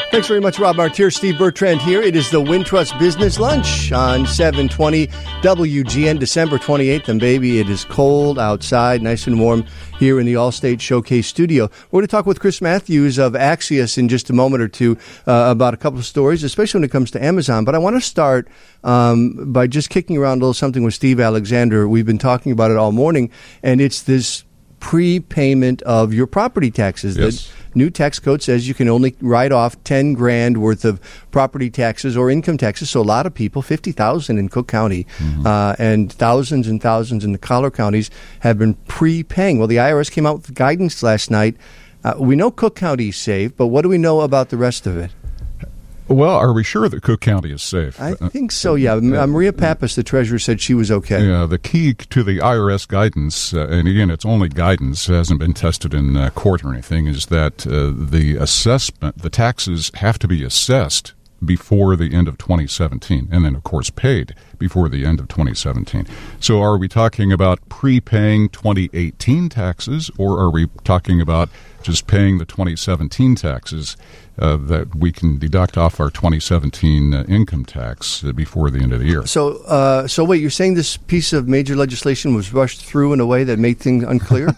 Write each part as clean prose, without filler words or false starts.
Thanks very much, Rob Martier. Steve Bertrand here. It is the Wintrust Business Lunch on 720 WGN, December 28th. And baby, it is cold outside, nice and warm here in the Allstate Showcase studio. We're going to talk with Chris Matthews of Axios in just a moment or two about a couple of stories, especially when it comes to Amazon. But I want to start by just kicking around a little something with Steve Alexander. We've been talking about it all morning, and it's this prepayment of your property taxes. Yes. The new tax code says you can only write off $10,000 worth of property taxes or income taxes. So a lot of people, 50,000 in Cook County, and thousands in the collar counties have been prepaying. Well, the IRS came out with guidance last night. We know Cook County is safe, but what do we know about the rest of it? Well, are we sure that Cook County is safe? I think so, yeah. Maria Pappas, the treasurer, said she was okay. Yeah, the key to the IRS guidance, and again, it's only guidance, it hasn't been tested in court or anything, is that the taxes have to be assessed before the end of 2017, and then, of course, paid before the end of 2017. So are we talking about prepaying 2018 taxes, or are we talking about just paying the 2017 taxes that we can deduct off our 2017 income tax before the end of the year? So wait, you're saying this piece of major legislation was rushed through in a way that made things unclear?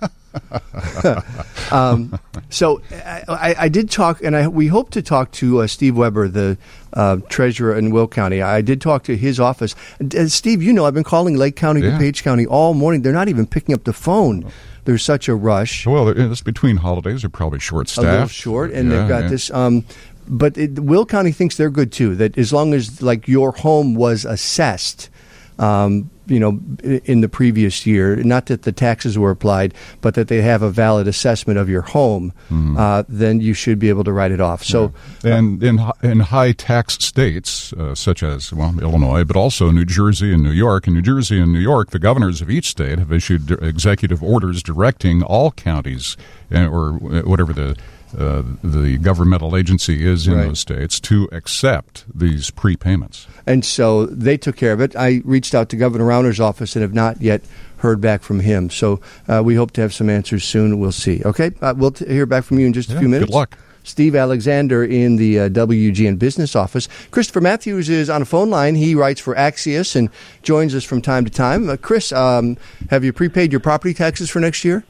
So I did talk, and we hope to talk to Steve Weber, the treasurer in Will County. I did talk to his office. Steve, you know, I've been calling Lake County, DuPage County all morning. They're not even picking up the phone. There's such a rush. Well, it's between holidays. They're probably short-staffed. A little short, and they've got this. But Will County thinks they're good, too, that as long as, like, your home was assessed, in the previous year, not that the taxes were applied, but that they have a valid assessment of your home, then you should be able to write it off. So, and in high tax states such as Illinois, but also New Jersey and New York. In New Jersey and New York, the governors of each state have issued executive orders directing all counties or whatever the governmental agency is in those states to accept these prepayments. And so they took care of it. I reached out to Governor Rauner's office and have not yet heard back from him. So we hope to have some answers soon. We'll see. Okay? We'll hear back from you in just a few minutes. Good luck. Steve Alexander in the WGN business office. Christopher Matthews is on a phone line. He writes for Axios and joins us from time to time. Chris, have you prepaid your property taxes for next year?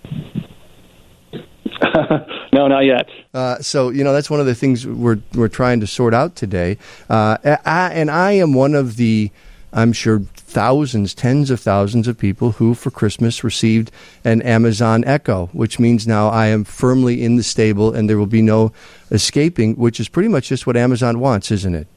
No, not yet. So, that's one of the things we're trying to sort out today. I am one of the, I'm sure, tens of thousands of people who, for Christmas, received an Amazon Echo, which means now I am firmly in the stable and there will be no escaping, which is pretty much just what Amazon wants, isn't it?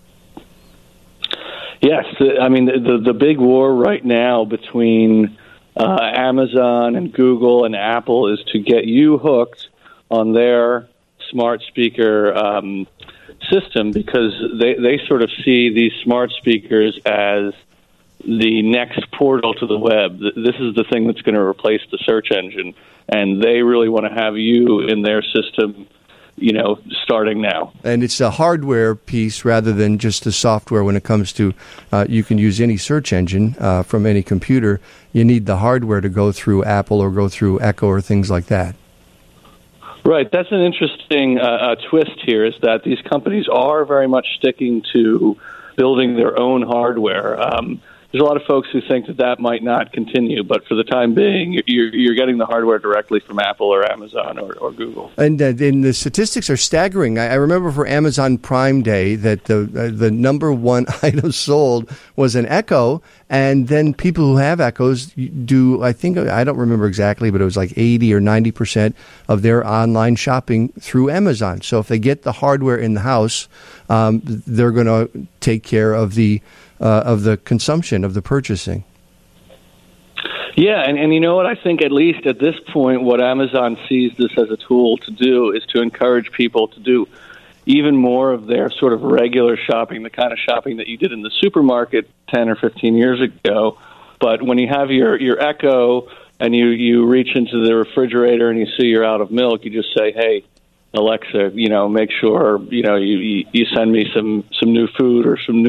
Yes. I mean, the big war right now between Amazon and Google and Apple is to get you hooked on their smart speaker system, because they sort of see these smart speakers as the next portal to the web. This is the thing that's going to replace the search engine, and they really want to have you in their system, starting now. And it's a hardware piece rather than just the software. When it comes to you can use any search engine from any computer. You need the hardware to go through Apple or go through Echo or things like that. Right. That's an interesting twist here, is that these companies are very much sticking to building their own hardware. There's a lot of folks who think that might not continue, but for the time being, you're getting the hardware directly from Apple or Amazon or Google. And the statistics are staggering. I remember for Amazon Prime Day that the number one item sold was an Echo, and then people who have Echoes do, I don't remember exactly, but it was like 80 or 90% of their online shopping through Amazon. So if they get the hardware in the house, they're going to take care of the consumption, of the purchasing. Yeah, and you know what? I think at least at this point, what Amazon sees this as a tool to do is to encourage people to do even more of their sort of regular shopping, the kind of shopping that you did in the supermarket 10 or 15 years ago. But when you have your Echo and you reach into the refrigerator and you see you're out of milk, you just say, hey, Alexa, make sure, you send me some new food or some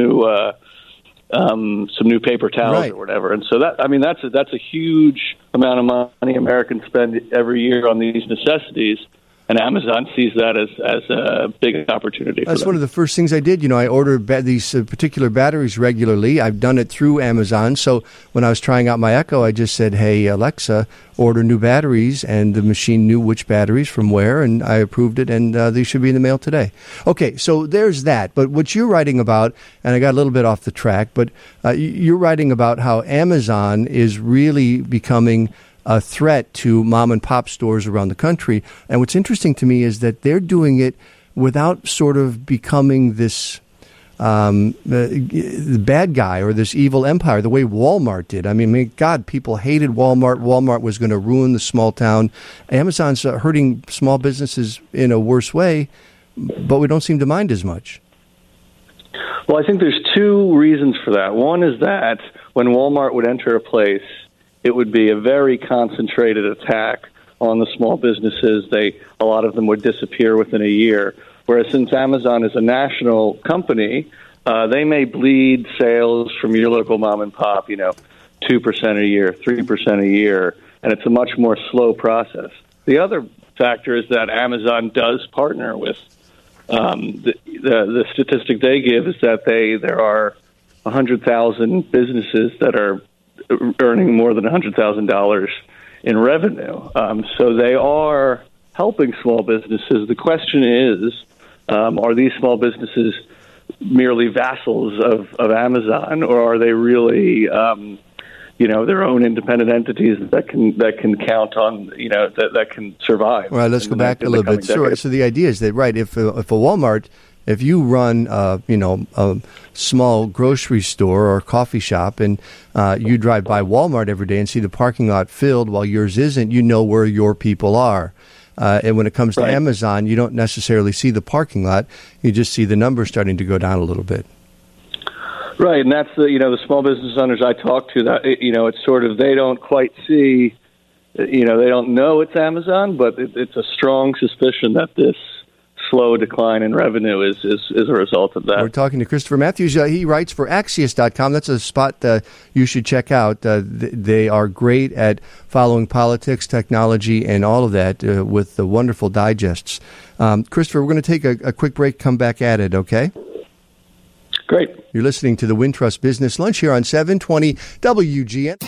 new paper towels or whatever. And so that's a huge amount of money Americans spend every year on these necessities. and Amazon sees that as a big opportunity. That's for them. one of the first things I did. I order these particular batteries regularly. I've done it through Amazon. So when I was trying out my Echo, I just said, "Hey, Alexa, order new batteries," and the machine knew which batteries from where, and I approved it, and they should be in the mail today. Okay, so there's that. But what you're writing about, and I got a little bit off the track, but you're writing about how Amazon is really becoming a threat to mom and pop stores around the country. And what's interesting to me is that they're doing it without sort of becoming this the bad guy or this evil empire, the way Walmart did. I mean, God, people hated Walmart. Walmart was going to ruin the small town. Amazon's hurting small businesses in a worse way, but we don't seem to mind as much. Well, I think there's two reasons for that. One is that when Walmart would enter a place, it would be a very concentrated attack on the small businesses. A lot of them would disappear within a year. Whereas since Amazon is a national company, they may bleed sales from your local mom and pop, 2% a year, 3% a year, and it's a much more slow process. The other factor is that Amazon does partner with the statistic they give is that there are 100,000 businesses that are earning more than $100,000 in revenue. So they are helping small businesses. The question is, are these small businesses merely vassals of Amazon, or are they really, their own independent entities that can count on, that can survive? All right, let's go back a little bit. So the idea is that, right, if a Walmart, if you run, a small grocery store or coffee shop, and you drive by Walmart every day and see the parking lot filled while yours isn't, you know where your people are. And when it comes to Amazon, you don't necessarily see the parking lot; you just see the numbers starting to go down a little bit. Right, and that's the small business owners I talk to. That it's sort of they don't quite see, they don't know it's Amazon, but it's a strong suspicion that this slow decline in revenue is a result of that. We're talking to Christopher Matthews. He writes for Axios.com. That's a spot you should check out. They are great at following politics, technology, and all of that with the wonderful digests. Christopher, we're going to take a quick break, come back at it, okay? Great. You're listening to the Wintrust Business Lunch here on 720 WGN.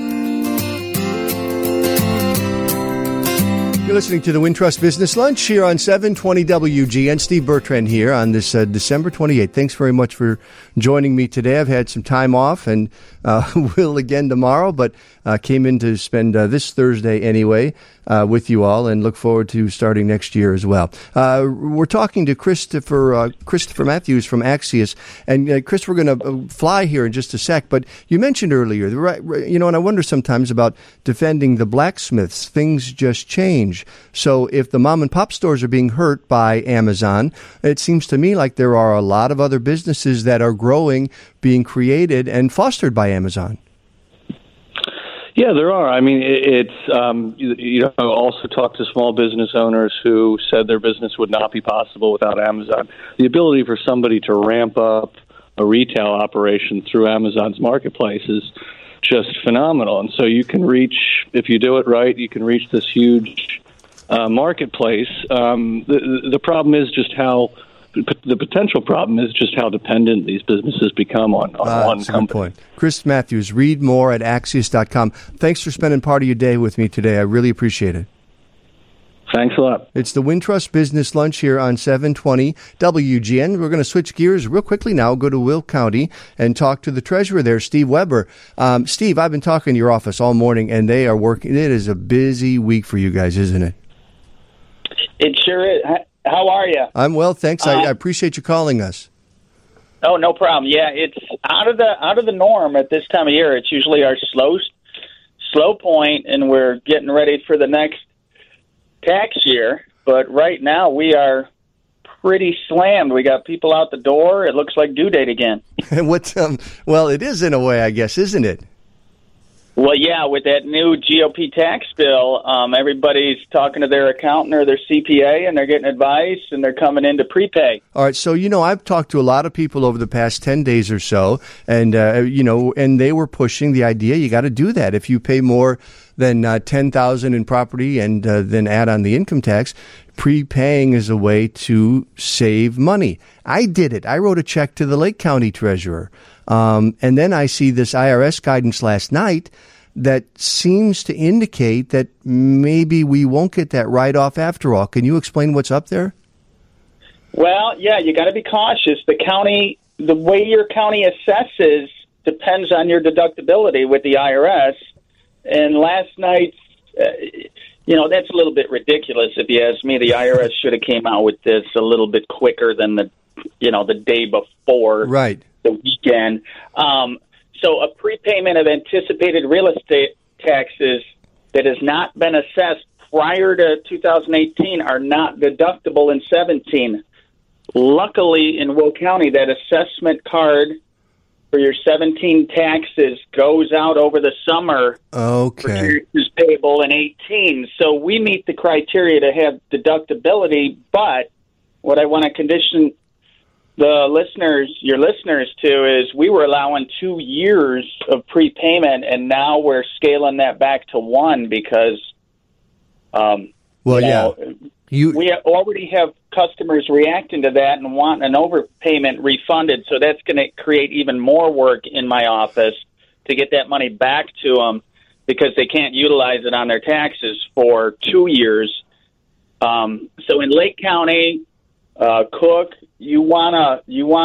You're listening to the Wintrust Business Lunch here on 720 WGN. Steve Bertrand here on this December 28th. Thanks very much for joining me today. I've had some time off and will again tomorrow, but came in to spend this Thursday anyway with you all and look forward to starting next year as well. We're talking to Christopher Matthews from Axios. And Chris, we're going to fly here in just a sec, but you mentioned earlier, and I wonder sometimes about defending the blacksmiths. Things just change. So if the mom and pop stores are being hurt by Amazon, it seems to me like there are a lot of other businesses that are growing, being created and fostered by Amazon. Yeah, there are. I mean, it's I also talked to small business owners who said their business would not be possible without Amazon. The ability for somebody to ramp up a retail operation through Amazon's marketplace is just phenomenal. And so you can reach, if you do it right, you can reach this huge marketplace. The problem is just how. The potential problem is just how dependent these businesses become on one company. Good point. Chris Matthews, read more at Axios.com. Thanks for spending part of your day with me today. I really appreciate it. Thanks a lot. It's the Wintrust Business Lunch here on 720 WGN. We're going to switch gears real quickly now, go to Will County and talk to the treasurer there, Steve Weber. Steve, I've been talking to your office all morning, and they are working. It is a busy week for you guys, isn't it? It sure is. How are you? I'm well, thanks. I appreciate you calling us. Oh, no problem. Yeah, it's out of the norm at this time of year. It's usually our slow point, and we're getting ready for the next tax year. But right now, we are pretty slammed. We got people out the door. It looks like due date again. Well, it is in a way, I guess, isn't it? Well, yeah, with that new GOP tax bill, everybody's talking to their accountant or their CPA, and they're getting advice, and they're coming in to prepay. All right, so, I've talked to a lot of people over the past 10 days or so, and, and they were pushing the idea you got to do that. If you pay more than $10,000 in property and then add on the income tax. Prepaying is a way to save money. I did it. I wrote a check to the Lake County treasurer. And then I see this IRS guidance last night that seems to indicate that maybe we won't get that write-off after all. Can you explain what's up there? Well, yeah, you got to be cautious. The way your county assesses depends on your deductibility with the IRS. And last night, that's a little bit ridiculous if you ask me. The IRS should have came out with this a little bit quicker than the day before the weekend. So a prepayment of anticipated real estate taxes that has not been assessed prior to 2018 are not deductible in 17. Luckily, in Will County, that assessment card for your 17 taxes goes out over the summer for taxes payable in 18. So we meet the criteria to have deductibility, but what I want to condition your listeners to is we were allowing 2 years of prepayment, and now we're scaling that back to 1 because, we already have customers reacting to that and want an overpayment refunded. So that's going to create even more work in my office to get that money back to them because they can't utilize it on their taxes for 2 years. So in Lake County, Cook, you wanna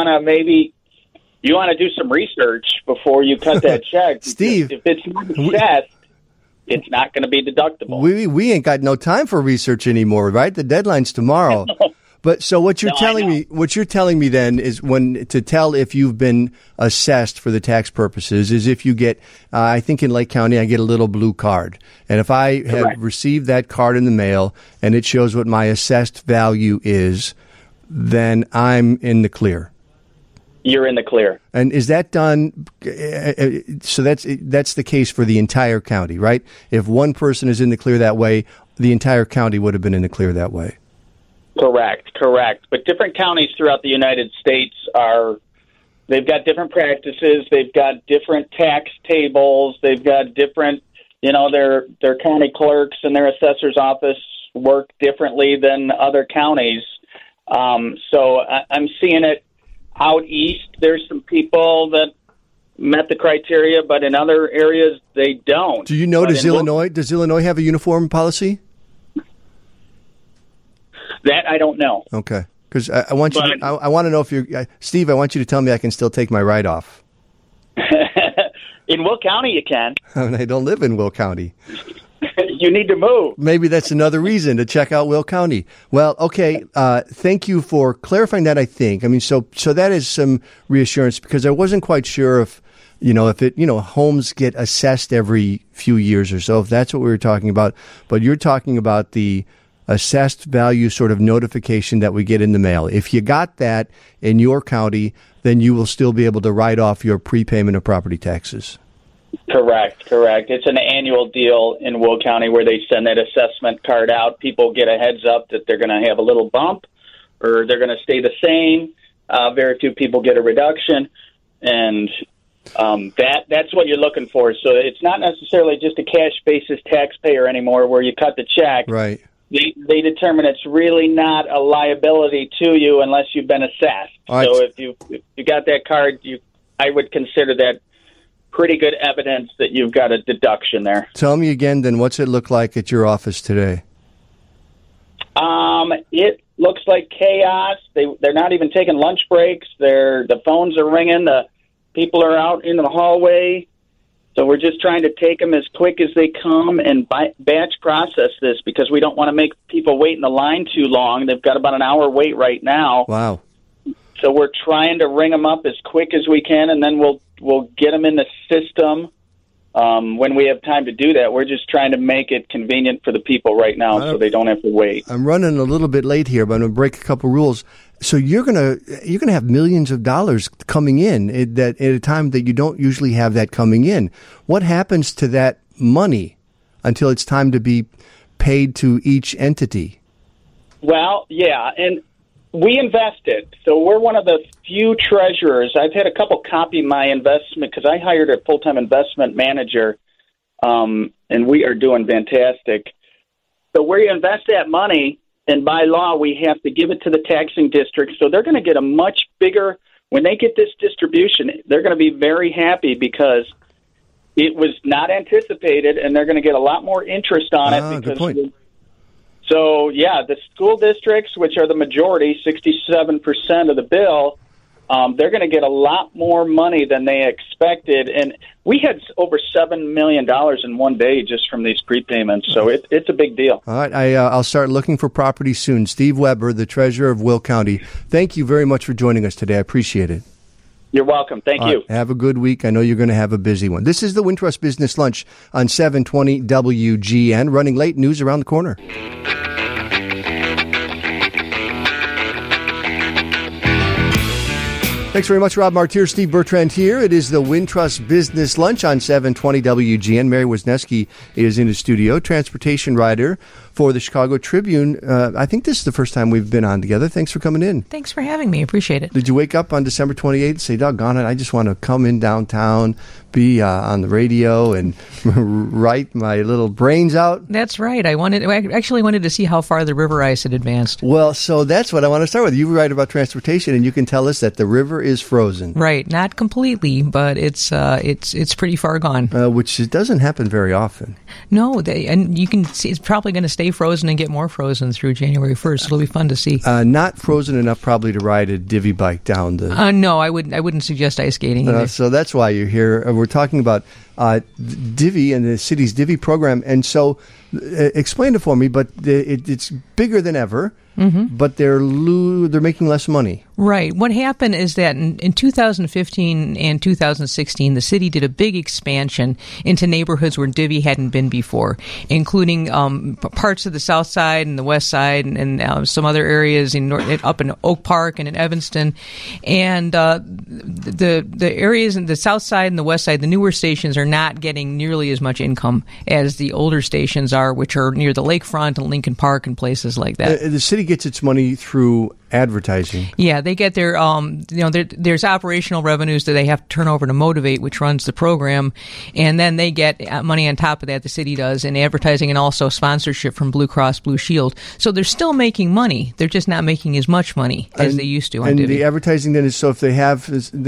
do some research before you cut that check. Steve, if it's not assessed, it's not going to be deductible. We ain't got no time for research anymore, right? The deadline's tomorrow. But so what you're telling me then is to tell if you've been assessed for the tax purposes is if you get, I think in Lake County, I get a little blue card. And if I have received that card in the mail and it shows what my assessed value is, then I'm in the clear. You're in the clear. And is that done? So that's the case for the entire county, right? If one person is in the clear that way, the entire county would have been in the clear that way. Correct. But different counties throughout the United States they've got different practices. They've got different tax tables. They've got different, their county clerks and their assessor's office work differently than other counties. So I'm seeing it out east. There's some people that met the criteria, but in other areas they don't. Do you know, does Illinois have a uniform policy? That I don't know. Okay. Because I want to know if Steve, I want you to tell me I can still take my write-off. In Will County you can. I don't live in Will County. You need to move. Maybe that's another reason to check out Will County. Well, okay. Thank you for clarifying that, I think. I mean, so that is some reassurance because I wasn't quite sure if homes get assessed every few years or so, if that's what we were talking about. But you're talking about the assessed value sort of notification that we get in the mail. If you got that in your county, then you will still be able to write off your prepayment of property taxes. Correct. It's an annual deal in Will County where they send that assessment card out. People get a heads up that they're going to have a little bump or they're going to stay the same. Very few people get a reduction, and that's what you're looking for. So it's not necessarily just a cash basis taxpayer anymore where you cut the check. Right. They determine it's really not a liability to you unless you've been assessed. Right. So if you got that card, I would consider that pretty good evidence that you've got a deduction there. Tell me again, then, what's it look like at your office today? It looks like chaos. They're not even taking lunch breaks. The phones are ringing. The people are out in the hallway. So we're just trying to take them as quick as they come and batch process this because we don't want to make people wait in the line too long. They've got about an hour wait right now. Wow. So we're trying to ring them up as quick as we can, and then we'll get them in the system when we have time to do that. We're just trying to make it convenient for the people right now so they don't have to wait. I'm running a little bit late here, but I'm going to break a couple rules. So you're gonna have millions of dollars coming in at a time that you don't usually have that coming in. What happens to that money until it's time to be paid to each entity? Well, yeah, and we invest it. So we're one of the few treasurers. I've had a couple copy my investment because I hired a full-time investment manager and we are doing fantastic. But where you invest that money, and by law, we have to give it to the taxing district, so they're going to get a much bigger, when they get this distribution, they're going to be very happy because it was not anticipated, and they're going to get a lot more interest on it. Good point. So, the school districts, which are the majority, 67% of the bill, they're going to get a lot more money than they expected. And we had over $7 million in one day just from these prepayments. So it's a big deal. All right. I'll start looking for property soon. Steve Weber, the treasurer of Will County. Thank you very much for joining us today. I appreciate it. You're welcome. Thank you. Right. Have a good week. I know you're going to have a busy one. This is the Wintrust Business Lunch on 720 WGN. Running late, news around the corner. Thanks very much, Rob Martyr. Steve Bertrand here. It is the Wintrust Business Lunch on 720 WGN. Mary Wisniewski is in the studio, transportation writer for the Chicago Tribune. I think this is the first time we've been on together. Thanks for coming in. Thanks for having me. Appreciate it. Did you wake up on December 28th and say, doggone it, I just want to come in downtown, be on the radio, and write my little brains out? That's right. I actually wanted to see how far the river ice had advanced. Well, so that's what I want to start with. You write about transportation, and you can tell us that the river is frozen. Right. Not completely, but it's pretty far gone. Which it doesn't happen very often. No, and you can see it's probably going to stay frozen and get more frozen through January 1st. It'll be fun to see. Not frozen enough probably to ride a divvy bike down the... No, I wouldn't suggest ice skating either. So that's why you're here. We're talking about divvy and the city's divvy program. And so explain it for me, but it's bigger than ever. Mm-hmm. But they're making less money. Right. What happened is that in 2015 and 2016, the city did a big expansion into neighborhoods where divvy hadn't been before, including parts of the south side and the west side and some other areas up in Oak Park and in Evanston. And the areas in the south side and the west side, the newer stations are not getting nearly as much income as the older stations are, which are near the lakefront and Lincoln Park and places like that. The city gets its money through advertising. Yeah, they get their, there's operational revenues that they have to turn over to Motivate, which runs the program, and then they get money on top of that, the city does, in advertising and also sponsorship from Blue Cross Blue Shield. So they're still making money. They're just not making as much money as they used to on divvy. The advertising then is, so if they have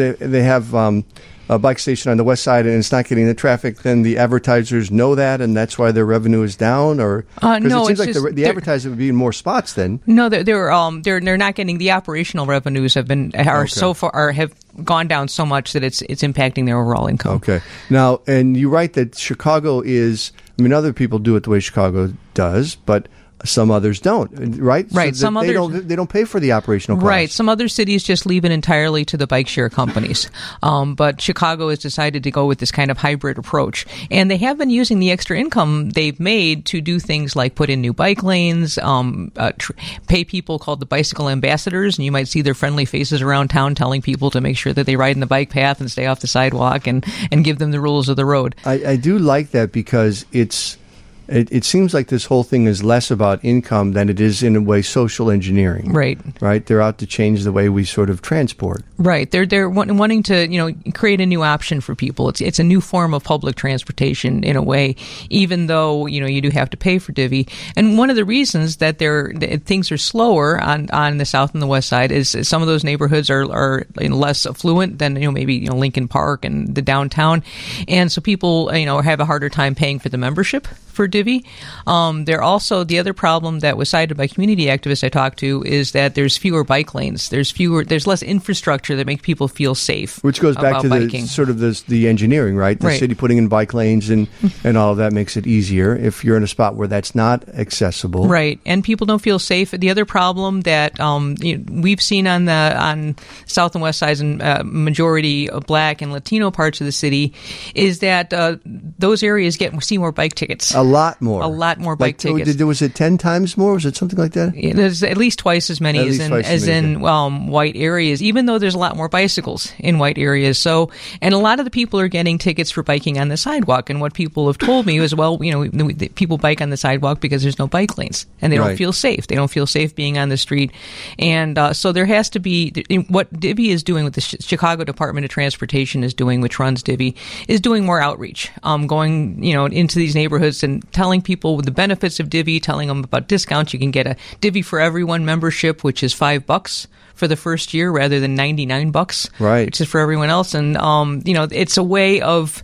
a bike station on the west side and it's not getting the traffic, then the advertisers know that, and that's why their revenue is down? Or no, it seems like the advertisers would be in more spots then. No, they're not getting the operational revenues have gone down so much that it's impacting their overall income. Okay. Now, and you write that Chicago is, other people do it the way Chicago does, but some others don't, right? Right. So they don't pay for the operational costs. Right. Some other cities just leave it entirely to the bike share companies. But Chicago has decided to go with this kind of hybrid approach. And they have been using the extra income they've made to do things like put in new bike lanes, pay people called the bicycle ambassadors, and you might see their friendly faces around town telling people to make sure that they ride in the bike path and stay off the sidewalk and give them the rules of the road. I do like that because it seems like this whole thing is less about income than it is, in a way, social engineering. Right. Right? They're out to change the way we sort of transport. Right. They're wanting to, create a new option for people. It's a new form of public transportation in a way, even though, you do have to pay for divvy. And one of the reasons that things are slower on the south and the west side is some of those neighborhoods are less affluent than, maybe, Lincoln Park and the downtown. And so people, have a harder time paying for the membership for divvy. They're also, the other problem that was cited by community activists I talked to is that there's fewer bike lanes. There's less infrastructure that makes people feel safe. Which goes back to the engineering, right? The city putting in bike lanes and all of that makes it easier if you're in a spot where that's not accessible. Right. And people don't feel safe. The other problem that we've seen on south and west sides and majority Black and Latino parts of the city is that those areas see more bike tickets. A lot more. A lot more bike tickets. Was it 10 times more? Was it something like that? There's at least twice as many as in white areas, even though there's a lot more bicycles in white areas. So, and a lot of the people are getting tickets for biking on the sidewalk. And what people have told me is, well, people bike on the sidewalk because there's no bike lanes, and they don't feel safe. They don't feel safe being on the street. And so there has to be, what Divvy is doing, with the Chicago Department of Transportation is doing, which runs Divvy, is doing more outreach, going, into these neighborhoods and telling people the benefits of Divvy, telling them about discounts. You can get a Divvy for Everyone membership, which is $5 for the first year rather than $99, which is for everyone else. And, it's a way of,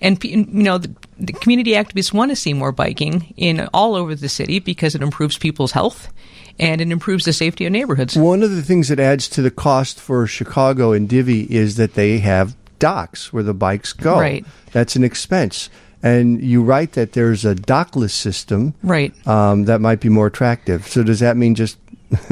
the community activists want to see more biking in all over the city because it improves people's health and it improves the safety of neighborhoods. One of the things that adds to the cost for Chicago and Divvy is that they have docks where the bikes go. Right. That's an expense. And you write that there's a dockless system that might be more attractive. So does that mean just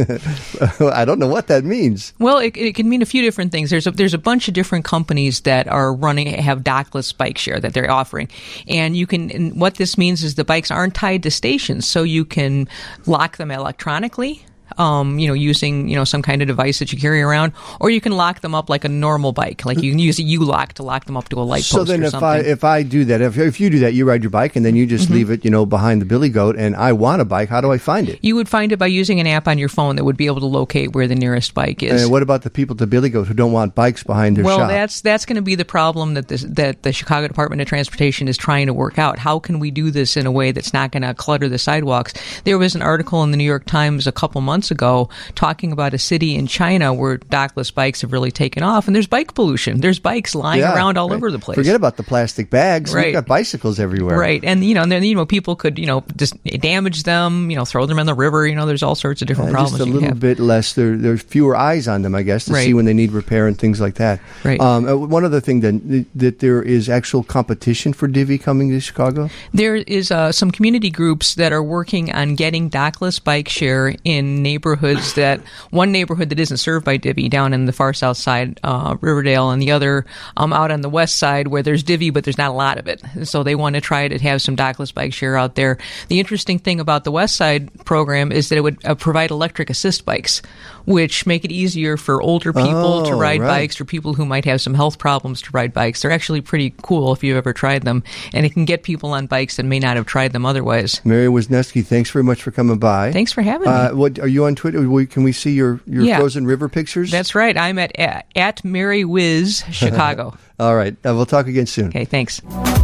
I don't know what that means. Well, it can mean a few different things. There's a bunch of different companies that are have dockless bike share that they're offering, and and what this means is the bikes aren't tied to stations, so you can lock them electronically. Using, some kind of device that you carry around, or you can lock them up like a normal bike. Like you can use a U-lock to lock them up to a light post or something. So then if I do that, if you do that, you ride your bike and then you just leave it, behind the billy goat, and I want a bike, how do I find it? You would find it by using an app on your phone that would be able to locate where the nearest bike is. And what about the people at the billy goat who don't want bikes behind their shop? Well, that's going to be the problem that the Chicago Department of Transportation is trying to work out. How can we do this in a way that's not going to clutter the sidewalks? There was an article in the New York Times a couple months ago talking about a city in China where dockless bikes have really taken off, and there's bike pollution. There's bikes lying around all over the place. Forget about the plastic bags. We've got bicycles everywhere. Right. And, then people could, just damage them, throw them in the river. There's all sorts of different problems. Just a little bit less. There's fewer eyes on them, I guess, to see when they need repair and things like that. Right. One other thing, then, that there is actual competition for Divvy coming to Chicago? There is some community groups that are working on getting dockless bike share in neighborhoods one neighborhood that isn't served by Divvy down in the far south side, Riverdale, and the other out on the west side where there's Divvy, but there's not a lot of it. So they want to try to have some dockless bike share out there. The interesting thing about the west side program is that it would provide electric assist bikes, which make it easier for older people to ride bikes, or people who might have some health problems to ride bikes. They're actually pretty cool if you've ever tried them, and it can get people on bikes that may not have tried them otherwise. Mary Wisniewski, thanks very much for coming by. Thanks for having me. What are you on Twitter? Can we see your frozen river pictures? That's right. I'm at Mary Wiz Chicago. All right. We'll talk again soon. Okay, thanks.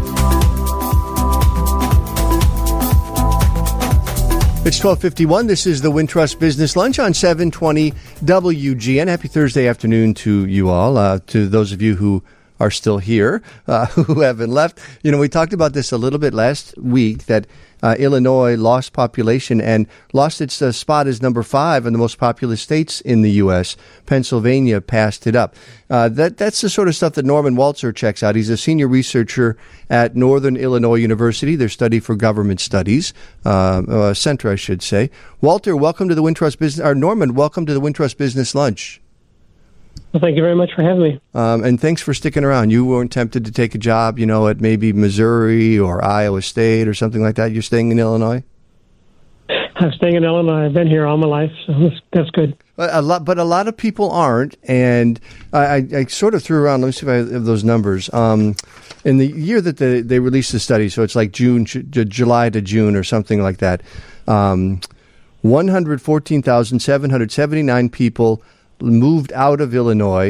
It's 12:51. This is the Wintrust Business Lunch on 720 WGN. Happy Thursday afternoon to you all, to those of you who are still here, who haven't left. We talked about this a little bit last week, that Illinois lost population and lost its spot as number 5 in the most populous states in the U.S. Pennsylvania passed it up. That's the sort of stuff that Norman Walzer checks out. He's a senior researcher at Northern Illinois University, their Study for Government Studies Center, I should say. Walter, welcome to the Wintrust Business. Or Norman, welcome to the Wintrust Business Lunch. Well, thank you very much for having me. And thanks for sticking around. You weren't tempted to take a job, at maybe Missouri or Iowa State or something like that. You're staying in Illinois? I'm staying in Illinois. I've been here all my life, so that's good. But a lot of people aren't, and I sort of threw around. Let me see if I have those numbers. In the year that they released the study, so it's like July to June or something like that, 114,779 people moved out of Illinois.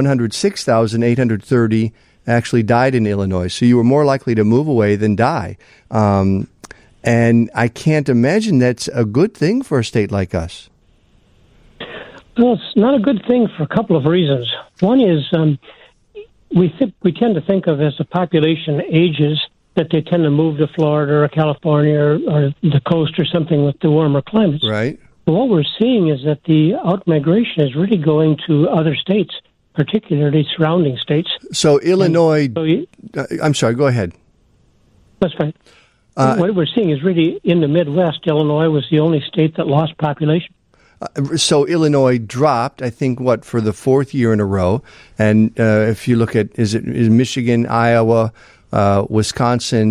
106,830 actually died in Illinois. So you were more likely to move away than die. And I can't imagine that's a good thing for a state like us. Well, it's not a good thing for a couple of reasons. One is we tend to think of as the population ages that they tend to move to Florida or California or the coast or something with the warmer climates. Right. But what we're seeing is that the outmigration is really going to other states, particularly surrounding states. So Illinois, I'm sorry, go ahead. That's fine. What we're seeing is really in the Midwest, Illinois was the only state that lost population. So Illinois dropped, I think, for the 4th year in a row. And if you look at, is Michigan, Iowa, Wisconsin,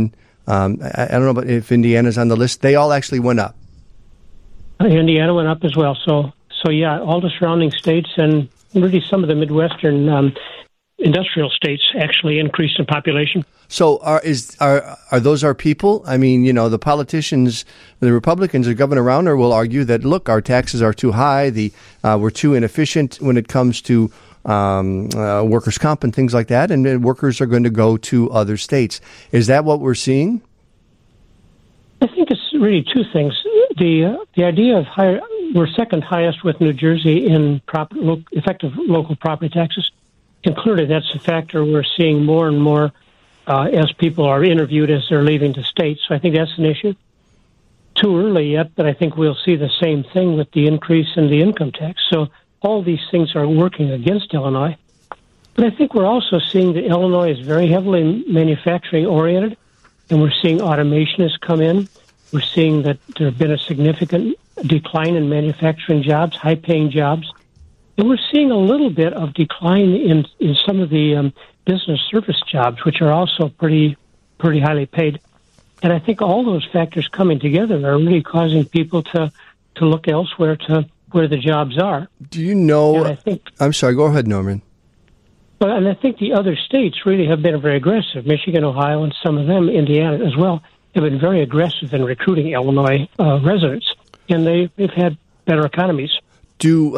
I don't know if Indiana's on the list. They all actually went up. Indiana went up as well. So yeah, all the surrounding states and really some of the Midwestern industrial states actually increased in population. So are those our people? I mean, the politicians, the Republicans, the Governor Rauner will argue that, look, our taxes are too high. We're too inefficient when it comes to workers' comp and things like that, and workers are going to go to other states. Is that what we're seeing? I think it's really two things. The idea of we're second highest with New Jersey in effective local property taxes. And clearly that's a factor we're seeing more and more as people are interviewed as they're leaving the state. So I think that's an issue. Too early yet, but I think we'll see the same thing with the increase in the income tax. So all these things are working against Illinois. But I think we're also seeing that Illinois is very heavily manufacturing oriented, and we're seeing automation has come in. We're seeing that there have been a significant decline in manufacturing jobs, high-paying jobs. And we're seeing a little bit of decline in some of the business service jobs, which are also pretty highly paid. And I think all those factors coming together are really causing people to look elsewhere to where the jobs are. Do you know? I'm sorry, go ahead, Norman. But and I think the other states really have been very aggressive. Michigan, Ohio, and some of them, Indiana as well, have been very aggressive in recruiting Illinois residents, and they've had better economies. Do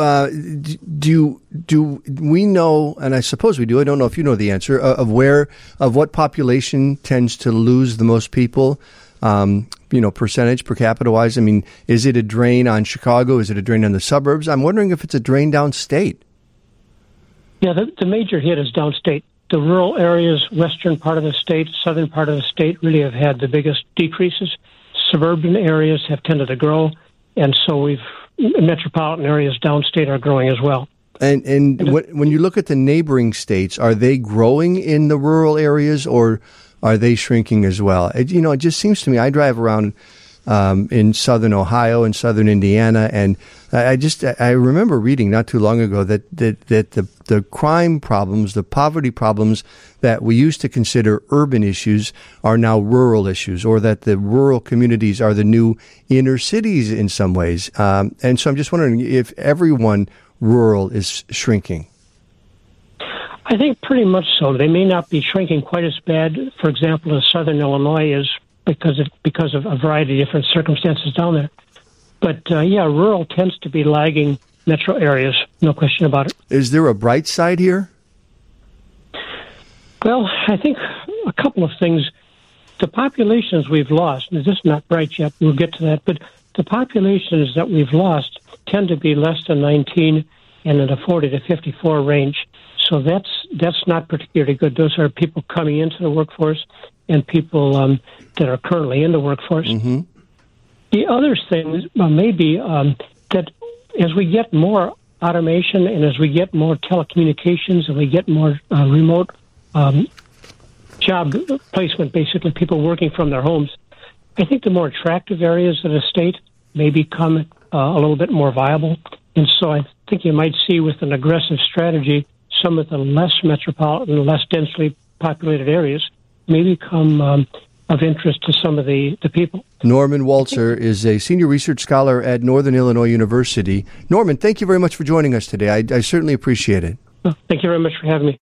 we know, and I suppose we do, I don't know if you know the answer, of what population tends to lose the most people, percentage per capita wise? I mean, is it a drain on Chicago? Is it a drain on the suburbs? I'm wondering if it's a drain downstate. Yeah, the major hit is downstate. The rural areas, western part of the state, southern part of the state really have had the biggest decreases. Suburban areas have tended to grow, and so metropolitan areas downstate are growing as well. And when you look at the neighboring states, are they growing in the rural areas or are they shrinking as well? It just seems to me, I drive around in southern Ohio and southern Indiana, and I remember reading not too long ago that the crime problems, the poverty problems that we used to consider urban issues are now rural issues, or that the rural communities are the new inner cities in some ways. And so I'm just wondering if everyone rural is shrinking. I think pretty much so. They may not be shrinking quite as bad, for example, as southern Illinois is because of a variety of different circumstances down there. But, rural tends to be lagging metro areas, no question about it. Is there a bright side here? Well, I think a couple of things. The populations we've lost, and this is not bright yet, we'll get to that, but the populations that we've lost tend to be less than 19 and in the 40 to 54 range. So that's not particularly good. Those are people coming into the workforce and people that are currently in the workforce. Mm-hmm. The other thing may be that as we get more automation and as we get more telecommunications and we get more remote job placement, basically people working from their homes, I think the more attractive areas of the state may become a little bit more viable. And so I think you might see with an aggressive strategy, some of the less metropolitan, less densely populated areas may become of interest to some of the people. Norman Walzer is a senior research scholar at Northern Illinois University. Norman, thank you very much for joining us today. I certainly appreciate it. Thank you very much for having me.